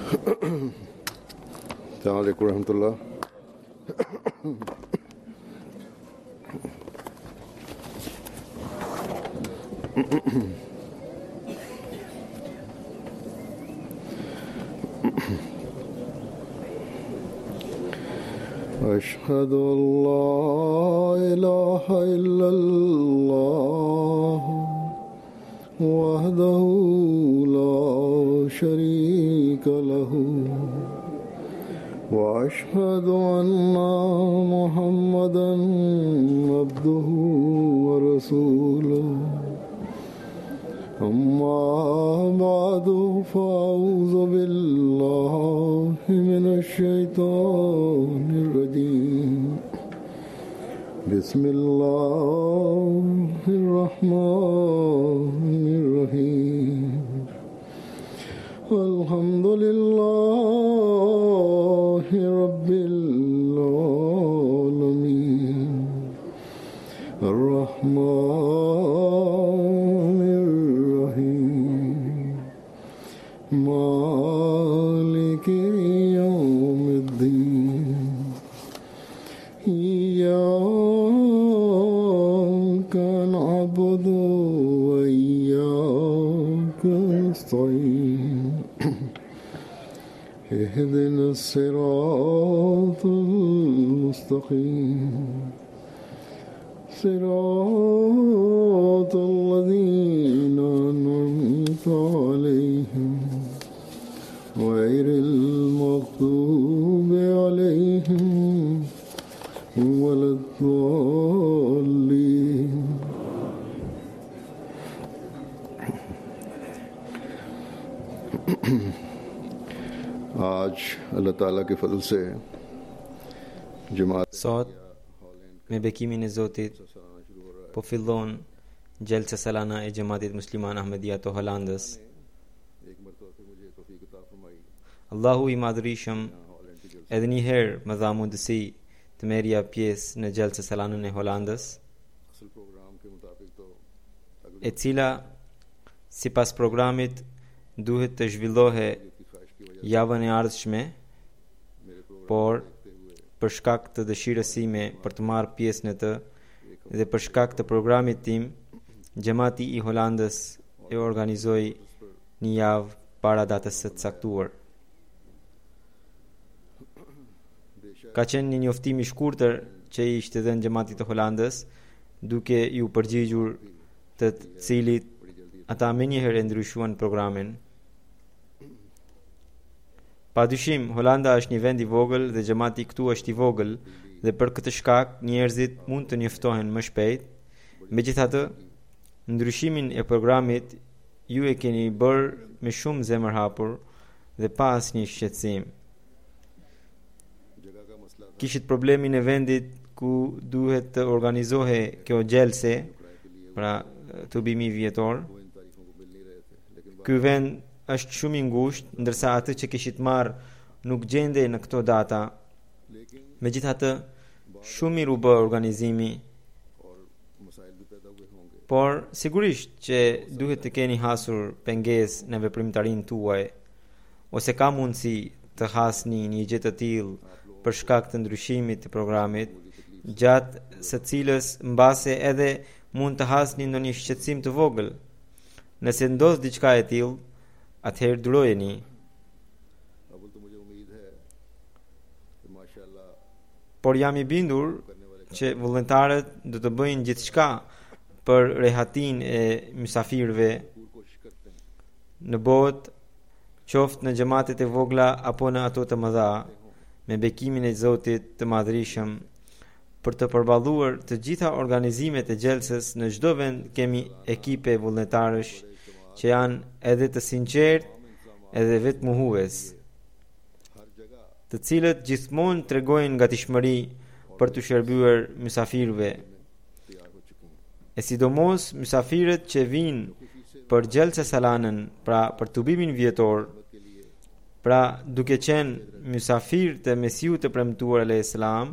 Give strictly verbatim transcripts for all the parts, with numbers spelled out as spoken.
Assalamu alaikum warahmatullah. أشهد أن لا إله إلا الله وحده لا شريك له وأشهد أن محمدا عبده ورسوله أما بعد فأعوذ بالله من الشيطان الرجيم بسم الله الرحمن الرحيم الحمد لله رب العالمين الرحمن الرحيم مالك يوم الدين إياك نعبد وإياك نستعين اهدنا الصراط المستقيم صراط الذين أنعمت عليهم غير المغضوب عليهم ولا الضالين. आज अल्लाह ताला के फजल से जमात Sot me bekimin e Zotit po fillon gjelsa salana e Gjematit Musliman Ahmedia të Hollandës. Allahu i madhërishëm edhe një herë më dha mundësi të merrja pjesë në gjelsa salanën e Hollandës, e cila sipas programit duhet të zhvillohe javën e ardhshme, por për shkak të dëshirës sime për të marrë pjesë në të dhe për shkak të programit tim, Gjemati i Hollandës e organizoi një javë para datës së caktuar. Ka qenë një njoftim i shkurtër që i ishte dhënë Gjematit të Hollandës, duke ju përgjigjur të cilit ata menjëherë e ndryshuan programin. Padyshim, Holanda është një vend i vogël dhe Gjemati këtu është i vogël dhe për këtë shkak njerëzit mund të njoftohen më shpejt. Megjithatë, ndryshimin e programit ju e keni bërë me shumë zemër hapur dhe pa asnjë shqetësim. Kishit problemin e vendit ku duhet të organizohe kjo gjelse, pra tubimi vjetor. Ky vend është shumë i ngushtë, ndërsa atë që kishit marrë nuk gjendej në këto data. Megjithatë, shumë mirë u bë organizimi, por sigurisht që duhet të keni hasur pengesë në veprimtarinë tuaj, ose ka mundësi të hasni një gjë të tillë për shkak të ndryshimit të programit, gjatë së cilës mbase edhe mund të hasni ndonjë shqetësim të vogël. Nëse ndodh diçka e tillë, atëherë durojeni. Por jam i bindur që vullnetarët do të bëjnë gjithçka për rehatin e mysafirëve në botë, qoftë në xhamatet e vogla apo në ato të mëdha, me bekimin e Zotit të Madhërisëm. Për të përballuar të gjitha organizimet e gjelsës në çdo vend kemi ekipe vullnetarësh që janë edhe të sinqertë edhe vetmuhues, të cilët gjithmonë tregojnë gatishmëri për të shërbyer mysafirëve. E sidomos mysafirët që vinë për gjelsa salanën, pra për tubimin vjetor, pra duke qenë mysafir të Mesiut të premtuar alayhis salam,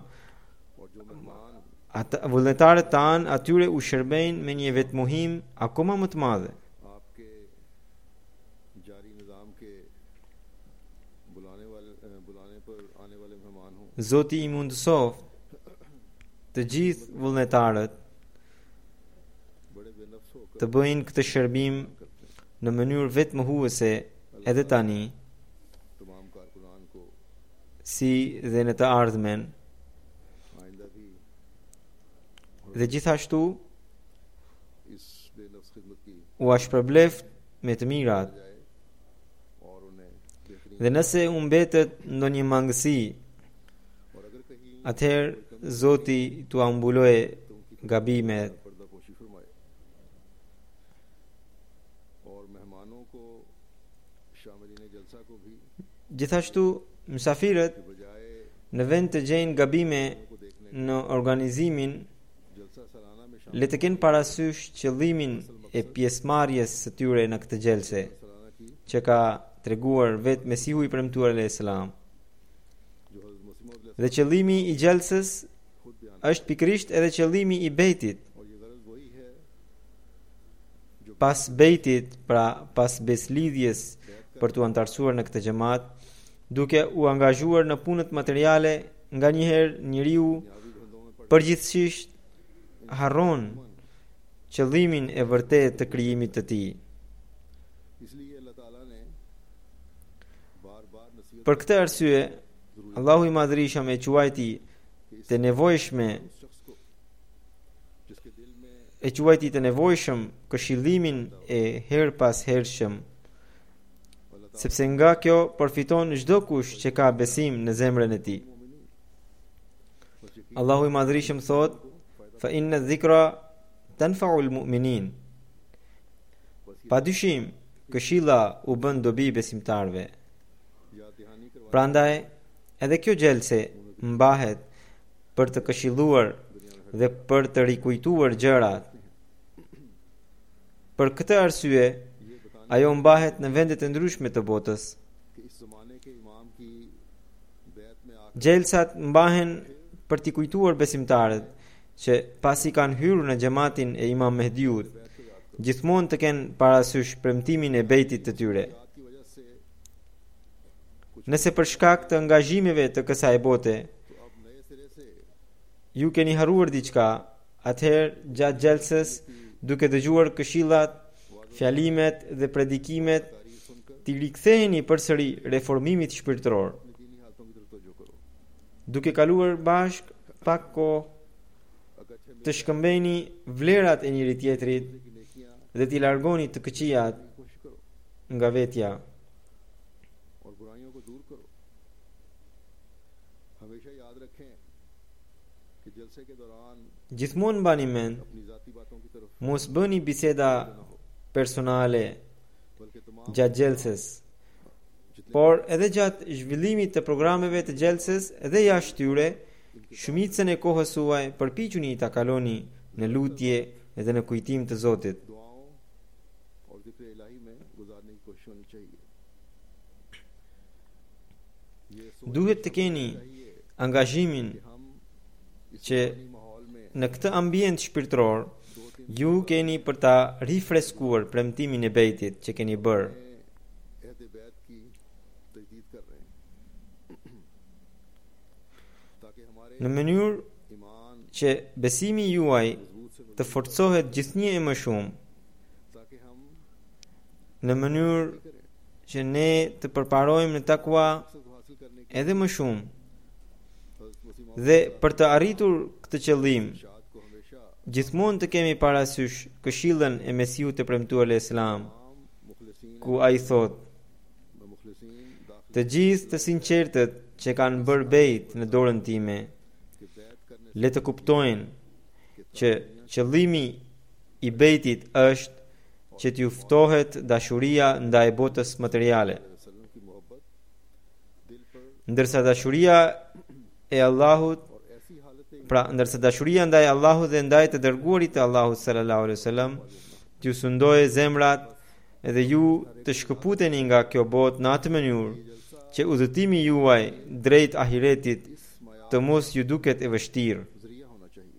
ata vullnetarët tanë atyre u shërbejnë me një vetmuhim akoma më të madhe. बुलाने वाले बुलाने पर आने वाले मेहमान हों Zoti i mundësoft të gjithë vullnetarët बड़े बेनफ्स होकर të bëjnë këtë shërbim në mënyrë vetë mohuese edhe tani, तमाम कारकुनान को si dhe në të ardhmen, आइंदा भी dhe gjithashtu इस बेनफ्स खिदमत की u ashpërbleft me të mirat. जाए और उन्हें बेहतरीन Dhe nëse u mbetet ndonjë mangësi, और अगर कहीं atëherë Zoti t'u ambuloj gabimet पर्दा पोशी फरमाए और मेहमानों को शामिलीन जलसा को भी Gjithashtu, mysafirët बजाय në vend të gjejnë gabime को देखने në organizimin, जलसा सालाना में le të kenë parasysh qëllimin e pjesëmarrjes së tyre në këtë gjelse, सालाना की që ka treguar vetë Mesihu i premtuar alayhis salam. जो हज़रत मसीह मौद Dhe qëllimi i gjelsës खुद बयान është pikrisht edhe qëllimi i bejtit. और ये गरज वही है Pas bejtit, pra pas beslidhjes për t'u antarësuar në këtë xhamat, duke u angazhuar në punët materiale, nganjëherë njeriu दुनियावी धंधों में पड़ përgjithsisht harron qëllimin e vërtetë të krijimit të tij. इसलिए अल्लाह ताला ने बार बार नसीहत Për këtë arsye, Allahu i Madhërisht e quajti të nevojshme उस शख्स को जिसके दिल में e quajti të nevojshëm këshillimin e her pas hershëm, Allah sepse nga kjo përfiton çdo kush që ka besim në zemrën e tij. Allahu i Madhërisht thot: "Fa inna dhikra tanfa'u al-mu'minin." Pa dyshim, këshilla u bën dobi besimtarve. याद दहानी करवा Prandaj, edhe kjo gjelse mbahet për të këshilluar dhe për të rikujtuar gjërat. Për këtë arsye, ajo mbahet në vendet e ndryshme të botës. कि इस जमाने के इमाम की बैत में आकर Gjelsat mbahen për t'i kujtuar besimtarët që pasi kanë hyrë në xhamatin e Imam Mehdiut, gjithmonë të kenë parasysh premtimin e bejtit të tyre. याद की वजह से Nëse për shkak të angazhimeve të kësaj bote तो अब नए सिरे से ju keni haruar diçka, atëherë gjatë gjelsës, duke dëgjuar këshillat, fjalimet dhe predikimet, तारीफ सुनकर t'i riktheheni përsëri reformimit shpirtëror, अपनी दीनी हालतों की तरफ तवज्जो करो duke kaluar bashk pak kohë अगर अच्छे të shkëmbeni vlerat e njëri tjetrit की नेकियां dhe t'i largoni të këqijat की कोशिश करो nga vetja. और बुराइयों को दूर करो हमेशा याद रखें कि जलसे के दौरान Gjithmonë mbani mend, अपनी जाती बातों की तरफ mos bëni biseda personale बल्कि तमाम gjatë gjelsës, por edhe gjatë zhvillimit të programeve të gjelsës edhe jashtë tyre, shumicën e kohës suaj përpiquni ta kaloni në lutje edhe në kujtim të Zotit. दुआओं और जिक्र इलाही में गुजारने की कोशिश होनी चाहिए ये सोचना Duhet të keni चाहिए angazhimin कि हम इस që रूहानी माहौल में në këtë ambient shpirtëror ju keni për ta rifreskuar premtimin e bejtit që keni bërë. अहद बैत की तजदीद कर रहे हैं ताकि हमारे Në mënyrë ईमान që besimi juaj मजबूत से të forcohet gjithnjë e më shumë, ताकि हम në mënyrë që ne të përparojmë në takua मकसद को हासिल करने की edhe më shumë, हज़रत मसीह मौद dhe për të arritur këtë qëllim, इरशाद को हमेशा gjithmonë të kemi parasysh këshillën e Mesihut të premtuar alayhis salam, तमाम मुखलिसीन ku ai thot: व मुखलिसीन दाखिल "Të gjithë të sinqertët që kanë bërë bejt në dorën time, के बैत करने le të kuptojnë që qëllimi i bejtit është që t'ju ftohet dashuria ndaj botës materiale, वसल्लम की मोहब्बत दिल पर ndërsa dashuria e Allahut, और ऐसी हालत pra ndërsa dashuria ndaj Allahut dhe ndaj të dërguarit të Allahut sallallahu alaihi wasallam t'ju sundojë zemrat edhe ju të shkëputeni nga kjo botë në atë mënyrë që udhëtimi juaj drejt ahiretit इस माया të mos ju duket e vështirë. जरिया होना चाहिए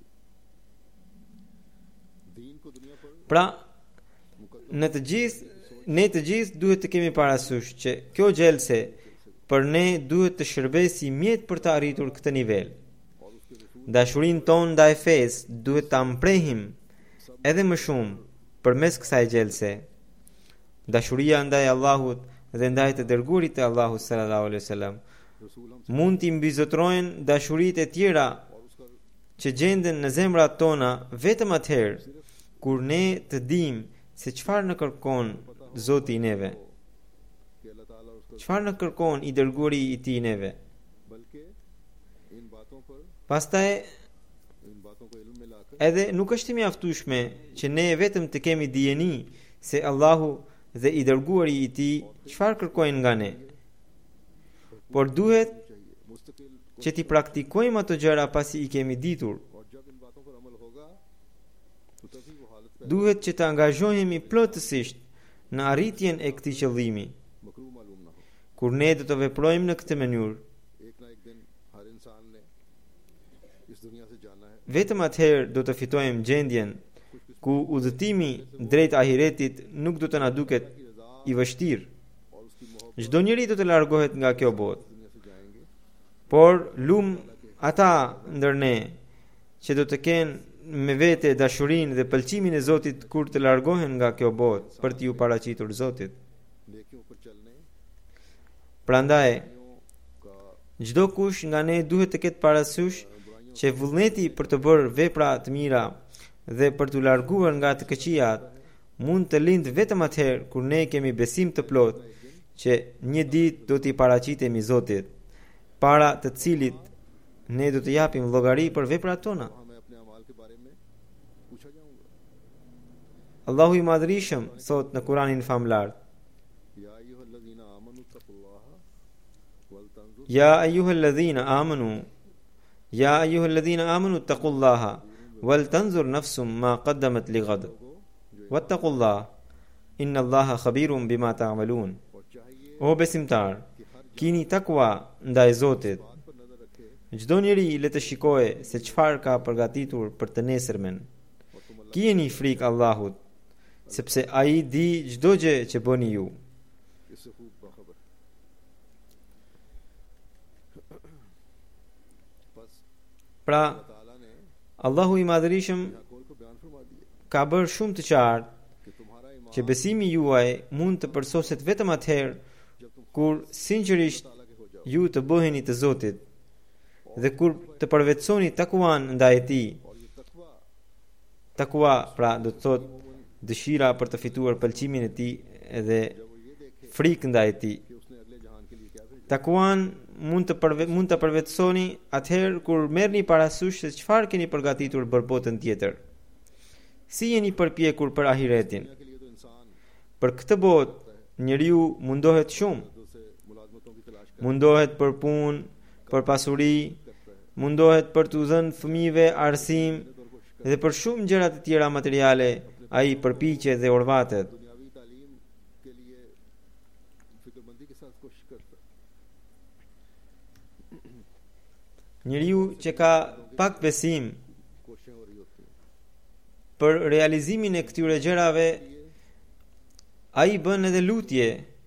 दीन को दुनिया पर Pra, në të gjithë, ne të gjithë duhet të kemi parasysh që kjo gjelse për ne duhet të shërbej si mjet për të arritur këtë nivel. Dashurinë tonë ndaj fesë duhet ta mprehim edhe më shumë përmes kësaj gjelse. Dashuria ndaj Allahut dhe ndaj të dërguarit të Allahut sallallahu alaihi wasallam mund t'i mbizotrojnë dashuritë e tjera që gjenden në zemrat tona vetëm atëherë kur ne të dimë se çfarë në kërkon Zoti i neve. Çfarë në kërkon i dërguari i tij neve. Pastaj edhe nuk është i mjaftueshme që ne vetëm të kemi dijeni se Allahu dhe i dërguari i tij çfarë kërkojnë nga ne. Por duhet që ti praktikojmë ato gjëra pasi i kemi ditur. Duhet që të angazhohemi plotësisht në arritjen e këtij qëllimi. Kur ne do të veprojmë në këtë mënyrë, vetëm atëherë do të fitojmë gjendjen ku udhëtimi drejt ahiretit nuk do të na duket i vështirë. Çdo njeri do të largohet nga kjo botë. Por lum ata ndër ne që do të kenë me vete dashurinë dhe pëlqimin e Zotit kur të largohen nga kjo botë për t'iu paraqitur Zotit. Prandaj, çdo kush nga ne duhet të ketë parasysh që vullneti për të bërë vepra të mira dhe për t'u larguar nga të këqijat mund të lindë vetëm atëherë kur ne kemi besim të plot që një ditë do t'i paraqitemi Zotit, para të cilit ne do të japim llogari për veprat tona. Allahu i Madhrishëm thot në Kur'anin famlar: Ya ayyuhalladhina amanu Ya ayyuhalladhina amanu taqullaha wal tanzur nafsum ma qaddamat lighad wattaqullaha innallaha khabirun bima ta'malun. O besimtar, kini takwa ndaj Zotit. Çdo njeri le të shikojë se çfarë ka përgatitur për të nesërmen. Kini frikë Allahut, sepse ai di çdo gjë që bëni ju. Pra, Allahu i Madhrishëm ka bërë shumë të qartë që besimi juaj mund të përsoset vetëm atëherë kur sinqerisht ju të bëheni të Zotit dhe kur të përvetsoni takuan ndaj tij. Takua, pra, do të thotë dëshira për të fituar pëlqimin e tij dhe frikë ndaj tij. Takuan mund të përve, mund të përvetsoni atëherë kur merrni parasysh se çfarë keni përgatitur për botën tjetër. Si jeni përpjekur për ahiretin? Për këtë botë njeriu mundohet shumë. Mundohet për punë, për pasuri, mundohet për t'u dhënë fëmijëve arsim dhe për shumë gjëra të tjera materiale, ai përpiqet dhe urvatet. Njeriu që ka pak besim për realizimin e këtyre gjërave, ai bën edhe lutje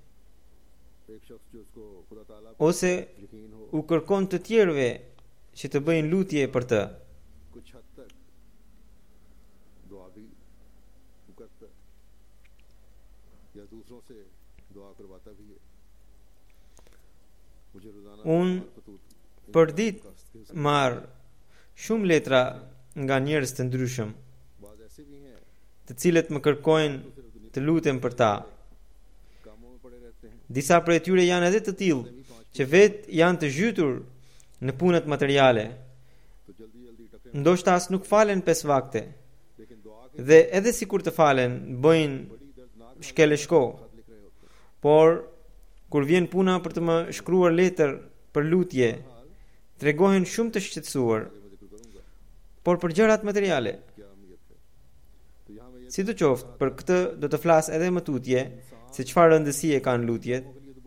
ose u kërkon të tjerëve që të bëjnë lutje për të. Unë për ditë marr shumë letra nga njerëz të ndryshëm, të cilët më kërkojnë të lutem për ta. Disa prej tyre janë edhe të tillë që vetë janë të zhytur në punët materiale. Ndoshta as nuk falen pesë vakte. Dhe edhe sikur të falen, bëjnë shkele shko. Por kur vjen puna për të më shkruar letër për lutje, tregohen shumë të shqetësuar, por për gjërat materiale. Sidoqoftë, për këtë do të flas edhe më tutje se çfarë rëndësie kanë lutjet.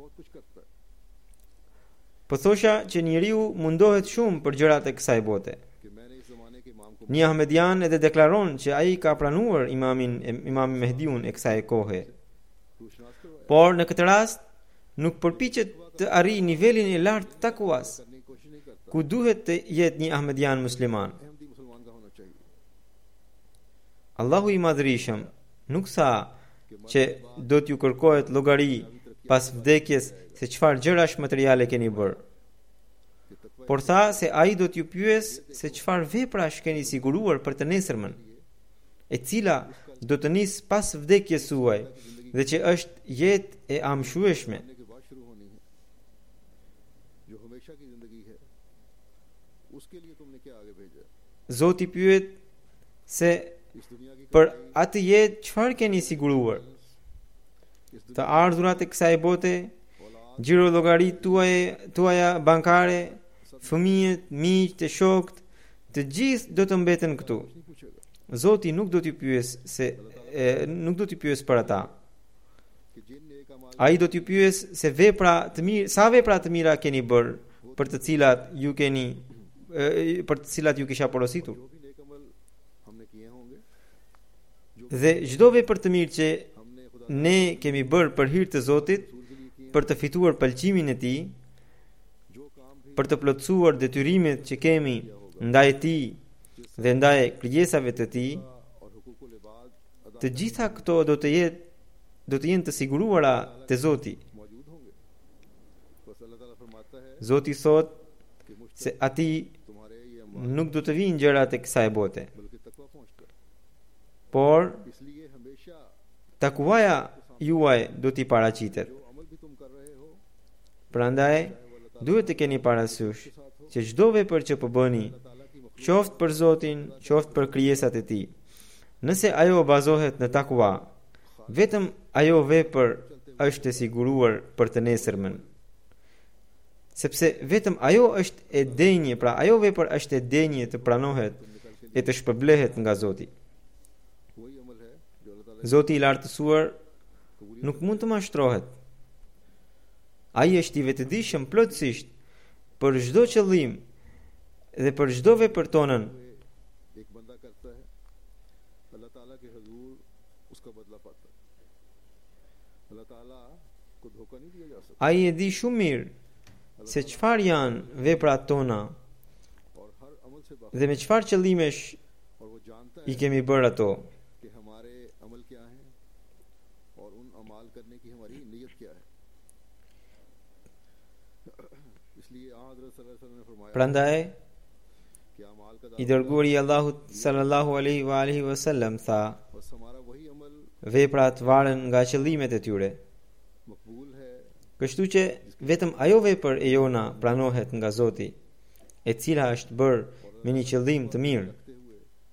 Po thosha që njeriu mundohet shumë për gjërat e kësaj bote. Një Ahmedian edhe deklaron që ai ka pranuar imamin Imam Mehdiun e kësaj kohe. Por në këtë rast nuk përpiqet të arrijë nivelin e lartë të takuas, करने की कोशिश नहीं करता, ku duhet të jetë një ahmedian musliman. Ahmadi मुसलमान का होना चाहिए। Allahu i madhërisëm nuk tha që do t'ju kërkohet llogari pas vdekjes se çfarë gjërash materiale keni bërë, por tha se ai do t'ju pyes se çfarë veprash keni siguruar për të nesërmen, e cila do të nis pas vdekjes suaj dhe që është jetë e amshueshme. मरने के बाद शुरू होनी है, जो हमेशा की जिंदगी है, उसके लिए तुमने क्या आगे भेजा? Zoti pyet se इस दुनिया की për atë jetë çfarë keni siguruar? Të ardhurat e kësaj bote, gjiro llogaritë tuaja, tuaja bankare, fëmijët, miqtë, e shokët, të gjithë do të mbeten këtu. नहीं पूछेगा Zoti nuk do t'i pyes se e, nuk do t'i pyes për ata. कि जिन नेक अमाल Ai do t'i pyes se vepra të mirë, sa vepra të mira keni bërë, për të cilat ju keni e, për të cilat ju kisha porositur. जो भी नेक अमल हमने किए होंगे, Dhe çdo vepër të mirë që हमने खुदा ne kemi bërë për hir të Zotit, रसूल के लिए किए, për të fituar pëlqimin e Tij, जो काम भी për të plotësuar detyrimet që kemi ndaj Tij dhe ndaj krijesave të Tij, और हुकूकुल इबाद अदा të gjitha këto do të jetë do të jenë të siguruara te Zoti. मौजूद होंगे। बस अल्लाह ताला फरमाता है Zoti thot कि मुझ se atij तुम्हारे ये अमाल nuk do të vinë gjërat e kësaj bote, बल्कि तकवा पहुंचकर, por इसलिए हमेशा takuaja juaj do t'i paraqitet. जो अमल भी तुम कर रहे हो, Prandaj duhet të keni parasysh që çdo vepër që po bëni, ताला की मखलूक qoftë për Zotin, qoftë për krijesat e Tij, nëse ajo bazohet në takua, vetëm ajo vepër është e siguruar për të nesërmen. Sepse vetëm ajo është e denjë, pra ajo vepër është e denjë të pranohet e të shpërblehet nga Zoti. वही अमल है जो अल्लाह ताला Zoti i lartësuar nuk mund të mashtrohet. Ai është i vetëdijshëm plotësisht për çdo qëllim dhe për çdo vepër tonën. एक बंदा करता है, अल्लाह ताला के हुजूर उसका बदला पाता है। अल्लाह ताला को धोखा नहीं दिया जा सकता, Ai e di shumë mirë se çfarë janë veprat tona और हर अमल से बात, dhe me çfarë qëllimesh और वो जानता i है kemi bërë ato. कि हमारे अमल क्या हैं और उन अमाल करने की हमारी नीयत क्या है। इसलिए आ हज़रत सल्लल्लाहु अलैहि वसल्लम ने फरमाया Prandaj कि अमाल का i dërguari i Allahut sallallahu alaihi wa alihi wasallam tha, बस हमारा वही अमल veprat varen nga qëllimet e tyre. मकबूल है Kështu që vetëm ajo vepër e jona pranohet nga Zoti, e cila është bërë me një qëllim të mirë. रखते हुए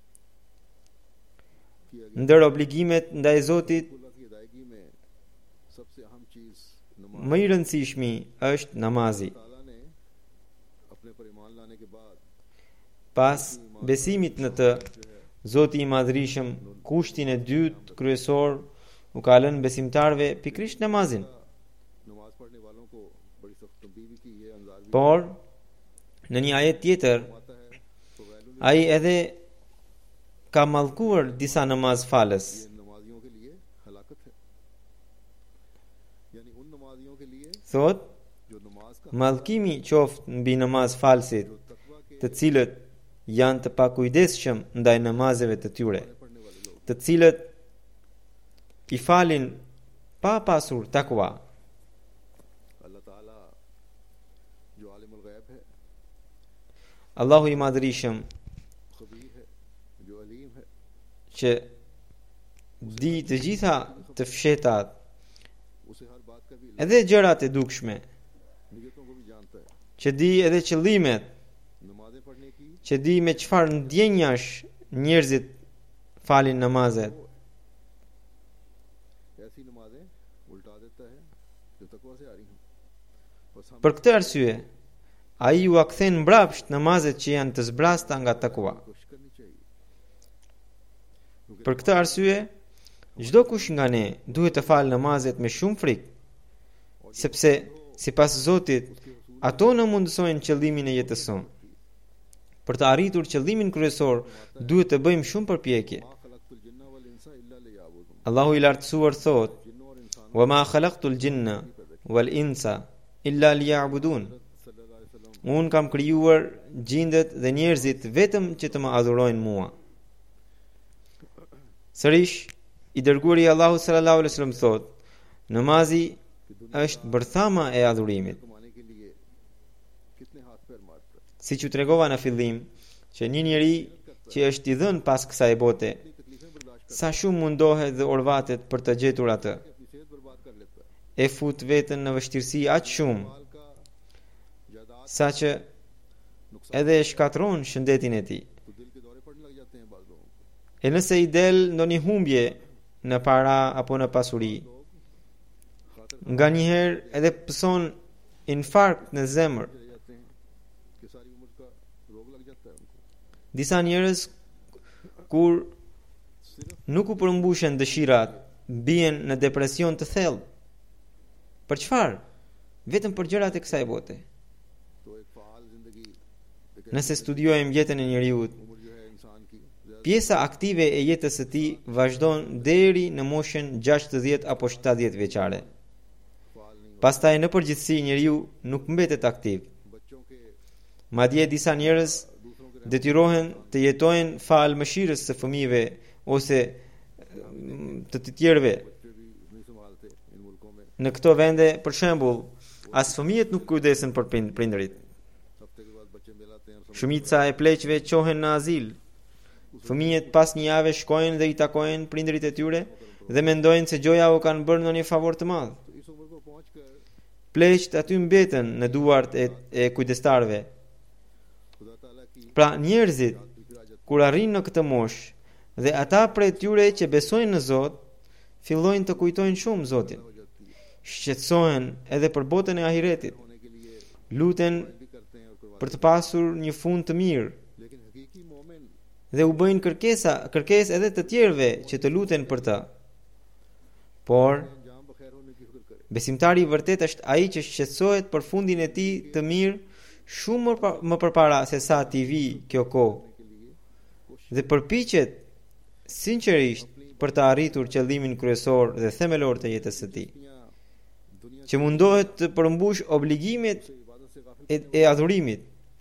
कि Ndër obligimet ndaj Zotit, अल्लाह की अदायगी में सबसे अहम चीज नमाज। më i rëndësishmi është namazi. ताला ने अपने पर ईमान लाने के बाद Pas besimit në të, Zoti i Madhërisëm kushtin e dytë kryesor u ka lënë besimtarve pikrisht namazin. नमाज पढ़ने वालों को बड़ी सख्त तंबीह भी की है, अंजार भी Por në një ajet tjetër, फरमाता है तो वैलुल ai edhe ka mallkuar disa namaz falës. ये नमाजियों के लिए हलाकत है, यानी उन नमाजियों के लिए Thot, जो नमाज का mallkimi qoftë mbi namaz falësit, जो तकवा के të cilët janë të pakujdesshëm ndaj namazeve të tyre, पढ़ने वाले लोग, të cilët i falin pa pasur takwa. अल्लाह ताला जो आलिमुल गैब है, Allahu i Madhërisëm खबीर है, जो अलीम है, që di të gjitha të fshetat, उसे हर बात का भी edhe gjërat e dukshme, नियतों को भी जानता है। që di edhe qëllimet, नमाजें पढ़ने की që di me çfarë ndjenjash njerëzit falin namazet. ऐसी नमाजें उल्टा देता है जो तकवा से आ रही हैं। बस हम Për këtë arsye, ai ju akthen mbrapsht namazet që janë të zbrasta nga takwa. कोशिश करनी चाहिए। Për këtë arsye, çdo kush nga ne duhet të falë namazet me shumë frikë, sepse sipas Zotit, ato na mundësojnë qëllimin e jetës sonë. Për të arritur qëllimin kryesor, duhet të bëjmë shumë përpjekje. मा खलक़तुल जिन्ना वल इंसा इल्ला लियअबुदून। Allahu i lartësuar thot: जिन्नों और इंसानों "Wa ma khalaqtul jinna wal insa illa liya'budun. Unë kam krijuar gjindet dhe njerëzit vetëm që të më adhurojnë mua. Sërish, i dërguari i Allahut sallallahu alaihi wasallam thot, namazi është bërthama e adhurimit. Siç u tregova në fillim, që një njeri që është i dhënë pas kësaj bote, sa shumë mundohet dhe orvatet për të gjetur atë, e fut veten në vështirësi aq shumë, sa që edhe e shkatron shëndetin e tij. E nëse i del ndonjë humbje në para apo në pasuri, nga njëherë edhe pëson infarkt në zemër. Disa njerëz kur nuk u përmbushen dëshirat, bien në depresion të thellë. Për çfarë? Vetëm për gjërat e kësaj bote. Nëse studiojmë jetën e njeriut, pjesa aktive e jetës së tij vazhdon deri në moshën gjashtëdhjetë apo shtatëdhjetë vjeçare. Pastaj në përgjithësi njeriu nuk mbetet aktiv. Madje disa njerëz detyrohen të jetojnë fal mëshirës së fëmijëve ose të të tjerëve. Në këto vende, për shembull, as fëmijët nuk kujdesen për prindërit. Shumica e pleqve qohen në azil. Fëmijët pas një jave shkojnë dhe i takojnë prindërit e tyre dhe mendojnë se gjoja u kanë bërë ndonjë favor të madh. Pleqt aty mbeten në duart e, e kujdestarëve. Pra njerëzit, kur arrin në këtë moshë, dhe ata prej tyre që besojnë në Zot, fillojnë të kujtojnë shumë Zotin. Shqetësohen edhe për botën e ahiretit. Luten për të pasur një fund të mirë. Dhe u bëjnë kërkesa, kërkesë edhe të tjerëve që të luten për të. Por besimtari i vërtet është ai që shqetësohet për fundin e tij të mirë shumë më përpara se sa t'i vi kjo kohë. Dhe përpiqet sinqerisht për të arritur qëllimin kryesor dhe themelor të jetës së tij, që mundohet të përmbush obligimet e, e adhurimit,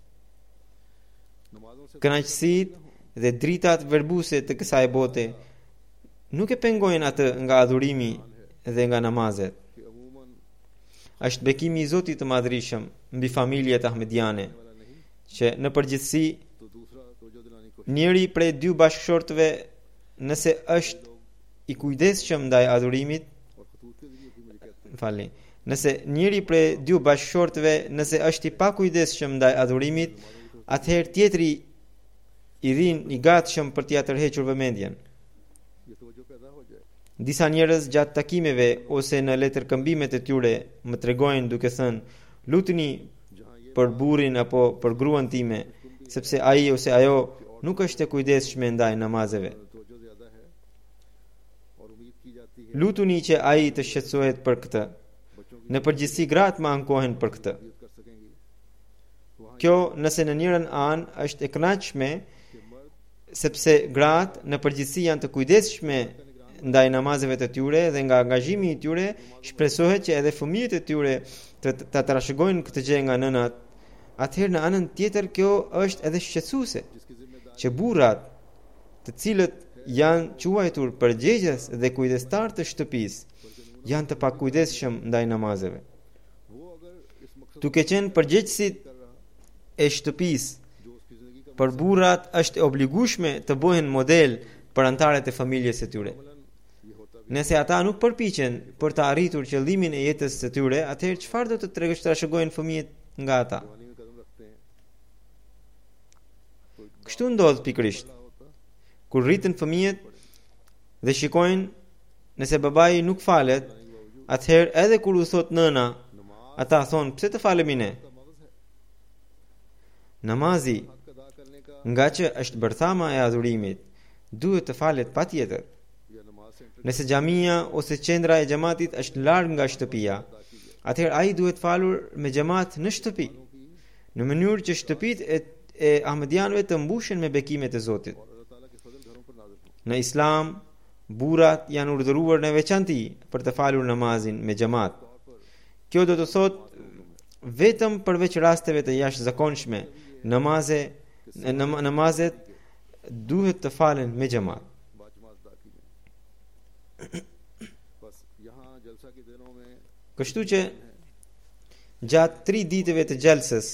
kënaqësitë dhe dritat verbuse të kësaj bote nuk e pengojnë atë nga adhurimi dhe nga namazet. Është bekimi i Zotit të Madhrishëm mbi familjet ahmediane, që në përgjithësi njëri prej dy bashkëshortëve, nëse është i kujdesshëm ndaj adhurimit, falni, nëse njëri prej dy bashkëshortëve nëse është i pakujdesshëm ndaj adhurimit, atëherë tjetri i rin i gatshëm për t'i tërhequr vëmendjen. Disa njerëz gjatë takimeve ose në letërkëmbimet e tyre më tregojnë duke thënë: "Lutuni për burrin apo për gruan time, sepse ai ose ajo nuk është e kujdesshme ndaj namazeve. Lutuni që ai të shqetësohet për këtë. Në përgjithësi gratë më ankohen për këtë." Kjo, nëse në njërin anë është e kënaqshme, sepse gratë në përgjithësi janë të kujdesshme ndaj namazeve të tyre dhe nga angazhimi i tyre shpresohet që edhe fëmijët e tyre të ta trashëgojnë këtë gjë nga nënat. Atëherë në anën tjetër kjo është edhe shqetësuese, që burrat, të cilët janë quajtur përgjegjës dhe kujdestar të shtëpisë, janë të pakujdesshëm ndaj namazeve. Duke qenë përgjegjësit e shtëpisë, për burrat është e obligueshme të bëhen model për anëtarët e familjes së tyre. Nëse ata nuk përpiqen për të arritur qëllimin e jetës së tyre, atëherë çfarë do të trashëgojnë fëmijët nga ata? Kështu ndodh pikërisht. Kur rriten fëmijët dhe shikojnë nëse babai nuk falet, atëherë edhe kur u thot nëna, ata thonë: "Pse të falemi ne?" Namazi, nga që është bërthama e adhurimit, duhet të falet patjetër. Nëse xhamia ose qendra e xhamatit është larg nga shtëpia, atëherë ai duhet falur me xhamat në shtëpi, në mënyrë që shtëpitë e, e ahmedianëve të mbushen me bekimet e Zotit. Në Islam, burrat janë urdhëruar në veçanti për të falur namazin me xhamat. Kjo do të thotë vetëm përveç rasteve të jashtëzakonshme, namaze nam, namazet duhet të falen me xhamat. Kështu që gjatë tri ditëve të gjelses,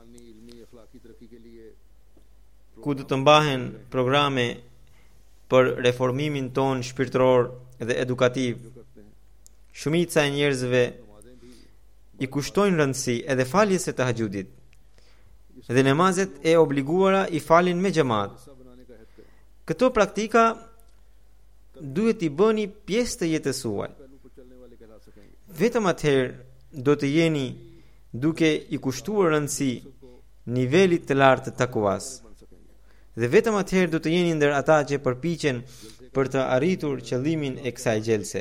ku do të mbahen programe për reformimin ton shpirtëror dhe edukativ, shumica e njerëzve i kushtojnë rëndësi edhe faljes së tahajjudit, dhe namazet e obliguara i falin me xhamat. Këto praktika duhet i bëni pjesë të jetës suaj. Vetëm atëherë do të jeni duke i kushtuar rëndësi nivelit të lartë të takuas. Dhe vetëm atëherë do të jeni ndër ata që përpiqen për të arritur qëllimin e kësaj gjelse.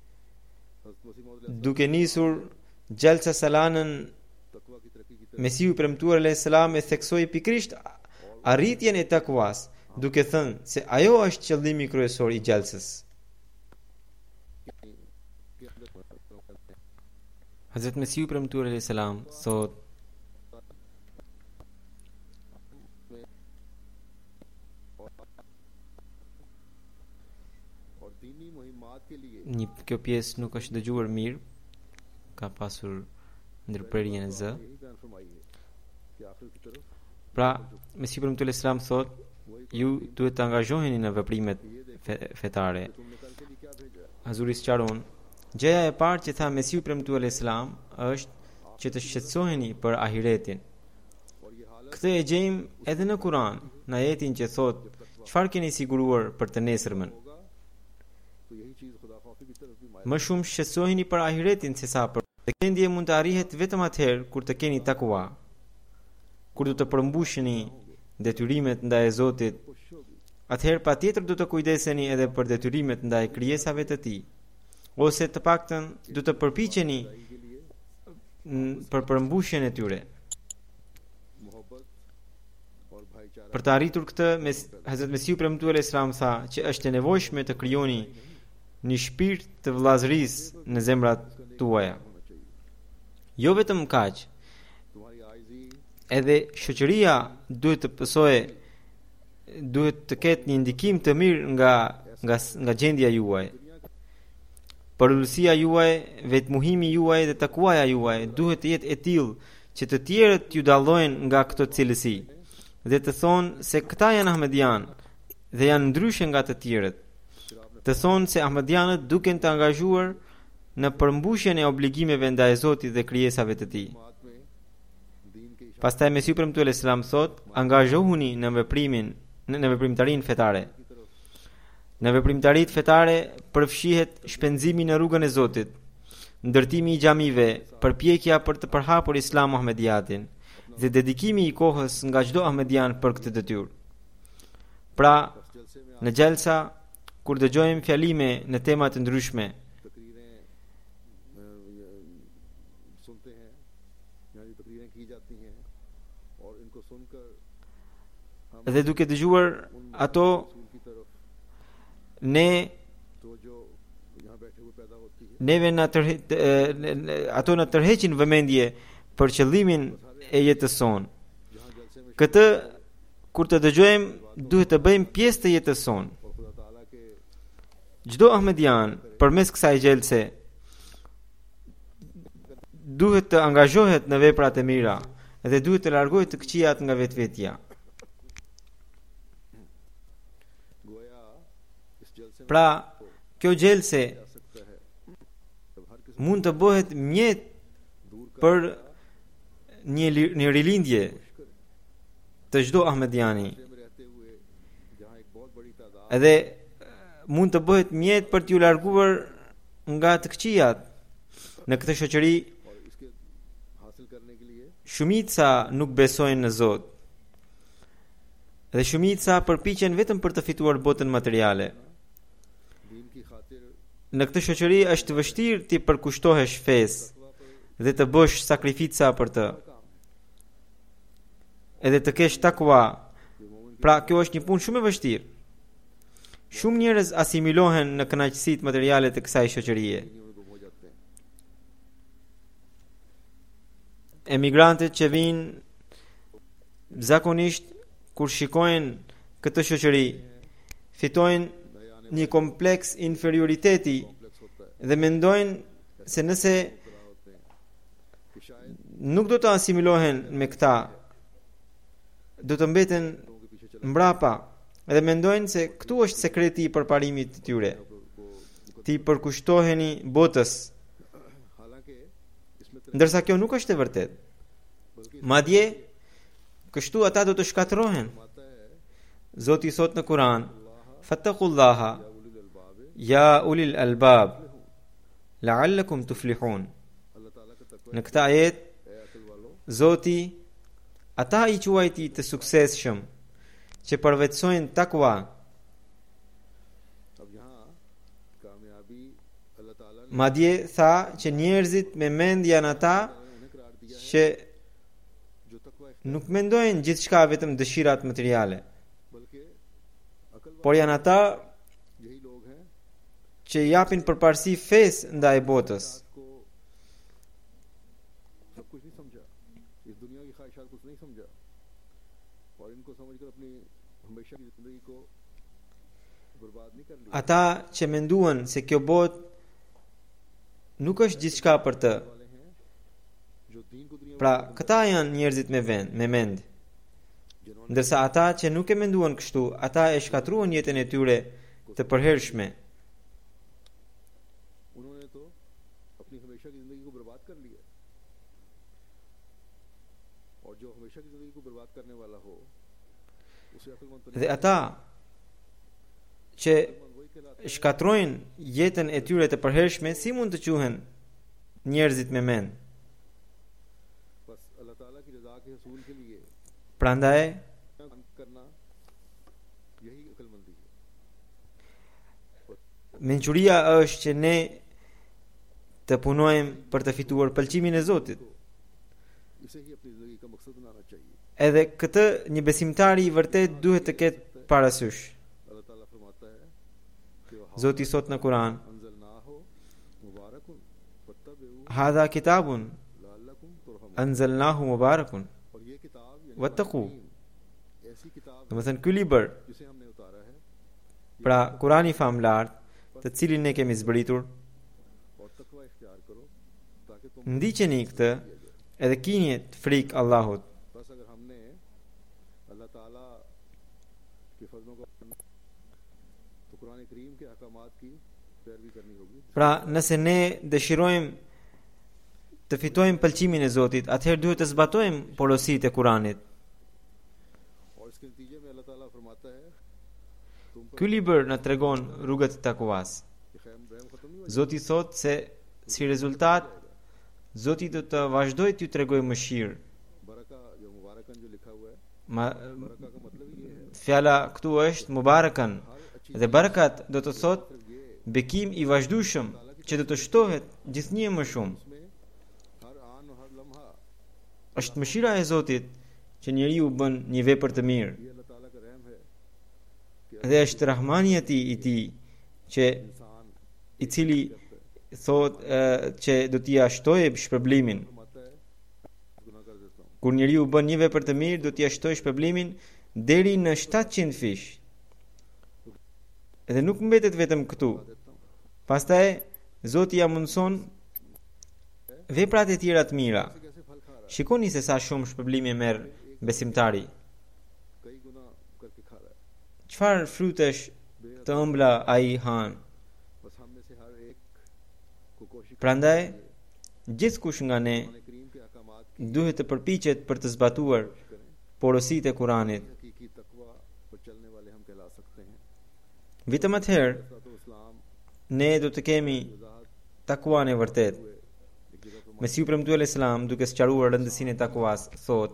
Duke nisur gjelsa salanën, Mesiu i premtuar alayhis salam e theksoi pikrisht arritjen e takuas, duke thënë se ajo është qëllimi kryesor i gjelsës. Hazrat Mesiu i premtuar alayhis salam thot: Një kjo pjesë nuk është dëgjuar mirë, ka pasur ndërprerjen e zë. Pra, Mesiu i premtuar alayhis salam thot: ju duhet të angazhoheni në veprimet fetare. Hazuri sqaron: gjëja e parë që tha Mesiu i premtuar alayhis salam është që të shqetësoheni për ahiretin. Këtë e gjejmë edhe në Kur'an, në ajetin që thot: çfarë keni siguruar për të nesërmen? Më shumë shqetësoheni për ahiretin se sa për të gjendje mund të arrihet vetëm atëherë kur të keni takua, kur do të përmbusheni detyrimet ndaj Zotit. Atëherë patjetër do të kujdeseni edhe për detyrimet ndaj krijesave të Tij, ose të paktën do të përpiqeni për përmbushjen e tyre. Për të arritur këtë, Hazrat Mesiu i premtuar alayhis salam tha që është e nevojshme të krijoni një shpirt të vëllazërisë në zemrat tuaja. Jo vetëm kaq, edhe shoqëria duhet të pësojë, duhet të ketë një ndikim të mirë nga nga nga gjendja juaj. Përulësia juaj, vetmuhimi juaj dhe takuaja juaj duhet të jetë e tillë që të tjerët ju dallojnë nga këto cilësi dhe të thonë se këta janë ahmedian dhe janë ndryshe nga të tjerët. Të thonë se ahmedianët duken të angazhuar në përmbushjen e obligimeve ndaj Zotit dhe krijesave të Tij. Pastaj Mesiu i premtuar alayhis salam thot: angazhohuni në veprimin, në veprimtarinë fetare. Në veprimtaritë fetare përfshihet shpenzimi në rrugën e Zotit, ndërtimi i xhamive, përpjekja për të përhapur Islam Muhamediatin dhe dedikimi i kohës nga çdo ahmedian për këtë detyrë. Pra, në gjelsa kur dëgjojmë fjalime në tema të ndryshme, dhe duke dëgjuar ato, ne neve na tërhe, ato na tërheqin vëmendje për qëllimin e jetës sonë. Këtë kur të dëgjojmë, duhet të bëjmë pjesë të jetës sonë. Çdo ahmedian përmes kësaj gjelse duhet të angazhohet në veprat e mira dhe duhet të largohet të këqijat nga vetvetja. Pra, kjo gjelse mund të bëhet mjet për një, një rilindje të çdo ahmediani, edhe mund të bëhet mjet për t'ju larguar nga të këqijat. Në këtë shoqëri shumica nuk besojnë në Zot dhe shumica përpiqen vetëm për të fituar botën materiale. Në këtë shoqëri është vështirë ti përkushtohesh fesë dhe të bësh sakrifica për të, edhe të kesh takua. Pra, kjo është një punë shumë e vështirë. Shumë njerëz asimilohen në kënaqësitë materiale të kësaj shoqërie. emigrantët që vinë zakonisht kur shikojnë këtë shoqëri fitojnë një kompleks inferioriteti dhe mendojnë se nëse nuk do të asimilohen me këta do të mbeten mbrapa dhe mendojnë se këtu është sekreti i përparimit të tyre. Ti përkushtoheni botës. Ndërsa kjo nuk është e vërtet. Madje kështu ata do të shkatërrohen. Zoti thot në Kur'an: "Fattaqullaha ya ulil albab la'allakum tuflihun." Në këtë ajet Zoti ata i quajti të suksesshëm që përvetsojnë takwa. Madje tha që njerëzit me mend janë ata që nuk mendojnë gjithçka vetëm dëshirat materiale, por janë ata që japin përparësi fesë ndaj botës. Ata që menduan se kjo botë nuk është gjithçka për të. Pra, këta janë njerëzit me vend, me mend. Ndërsa ata që nuk e menduan kështu, ata e shkatruan jetën e tyre të përhershme. Dhe ata që shkatrojnë jetën e tyre të përhershme, si mund të quhen njerëzit me mend? Prandaj mençuria është që ne të punojmë për të fituar pëlqimin e Zotit. Edhe këtë një besimtari i vërtet duhet të ketë parasysh. Zoti thot në Kur'an: "Hadha kitabun anzalnahu mubarakun wattaqu." Do të thënë ky libër, pra Kurani famlar, të cilin ne kemi zbritur, ndiqeni këtë edhe kini frikë Allahut. Pra, nëse ne dëshirojmë të fitojmë pëlqimin e Zotit, atëherë duhet të zbatojmë porositë e Kuranit. Ky libër na tregon rrugët e takuas. Zoti thot se si rezultat Zoti do të vazhdojë t'ju tregojë mëshirë. Ma fjala këtu është mubarakan dhe barakat do të thot bekim i vazhdueshëm që do të shtohet gjithnjë më shumë. Është mëshira e Zotit që njeriu bën një vepër të mirë. Dhe është rahmanieti i tij që i cili thot e, që do t'i shtojë shpërblimin. Kur njeriu bën një vepër të mirë, do t'i shtojë shpërblimin deri në shtatëqind fish. Dhe nuk mbetet vetëm këtu. Pastaj Zoti ja mundson veprat e tjera të mira. Shikoni se sa shumë shpërblimi merr besimtari. Çfarë frutesh të ëmbla ai han. Prandaj gjithkush nga ne duhet të përpiqet për të zbatuar porositë e Kuranit. Vetëm atëherë ne do të kemi takuan e vërtet. Mesiu premtuar Islam, duke sqaruar rëndësinë e takuas, thot: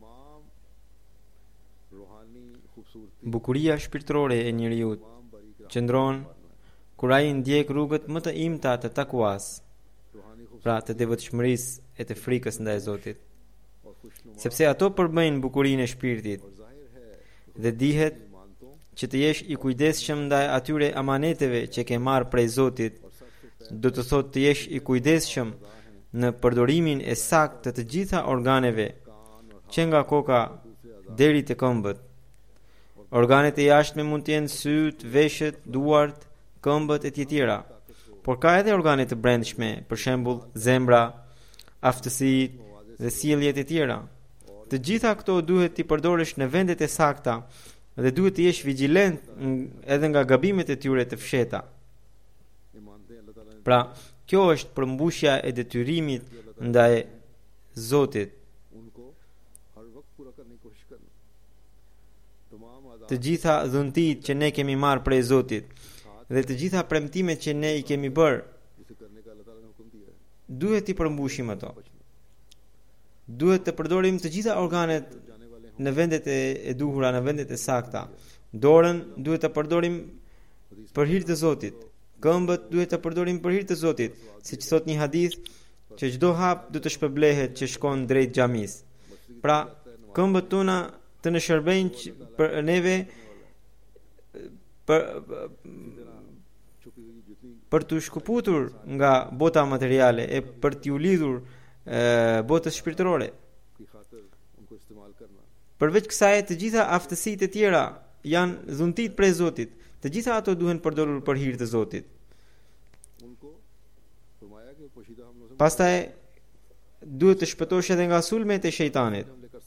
bukuria shpirtërore e njeriu qëndron kur ai ndjek rrugët më të imta të takuas, pra të devotshmërisë e të frikës ndaj Zotit, sepse ato përbëjnë bukurinë e shpirtit dhe dihet që të jesh i kujdesshëm ndaj atyre amaneteve që ke marrë prej Zotit, do të thotë të jesh i kujdesshëm në përdorimin e saktë të të gjitha organeve, që nga koka deri te këmbët. Organet e jashtme mund të jenë syt, veshët, duart, këmbët e të tjera, por ka edhe organe të brendshme, për shembull zemra, aftësitë dhe sjelljet e tjera. Të gjitha këto duhet t'i përdorësh në vendet e sakta dhe duhet të jesh vigjilent edhe nga gabimet e tyre të fshehta. Pra, kjo është përmbushja e detyrimit ndaj Zotit. Të gjitha dhuntit që ne kemi marrë prej Zotit dhe të gjitha premtimet që ne i kemi bërë, duhet t'i përmbushim ato. Duhet të përdorim të gjitha organet në vendet e, e duhura, në vendet e sakta. Dorën duhet të përdorim për hir të Zotit. Këmbët duhet të përdorim për hir të Zotit, siç thot një hadith që çdo hap do të shpërblehet që shkon drejt xhamis. Pra, këmbët tona të në shërbejnë për neve për, për të shkëputur nga bota materiale e për t'u lidhur e, botës shpirtërore. Përveç kësaj, të gjitha aftësitë e tjera janë dhuntit prej Zotit. Të gjitha ato duhen përdorur për hir të Zotit. Pastaj duhet të shpëtosh edhe nga sulmet e shejtanit.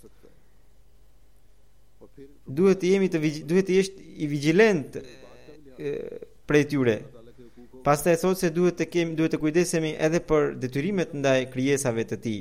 Duhet të jemi të duhet të jesh i vigjilent prej tyre. Pastaj thotë se duhet të kemi duhet të kujdesemi edhe për detyrimet ndaj krijesave të Tij.